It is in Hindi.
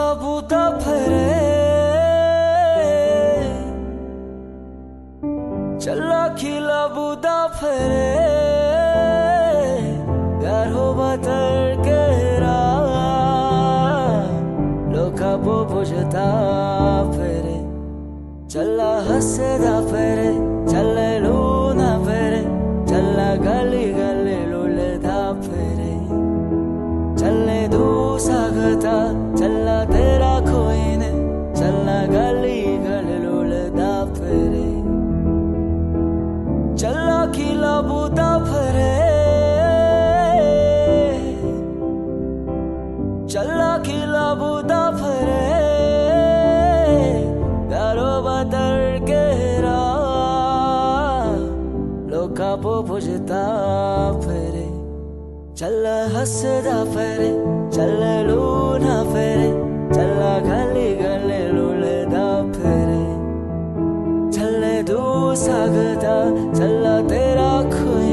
बूता फिरे चला खिला बूता फिरे प्यार हो बतर के लोका वो बुझता फिरे चला हंसदा फिरे चले लूना फिरे चला गली गली लुलदा फिरे चले दूसरा चला तेरा कोई ने चला गली गली लुलदा फिरे चला खिला बूता फिरे चला खिला बूता फिरे प्यारो बदर के लोका वो बुझता फिरे चला हंसदा फिरे चला लूना फिरे चला गली गली लुलदा फिरे चले दूसरा चला तेरा खुद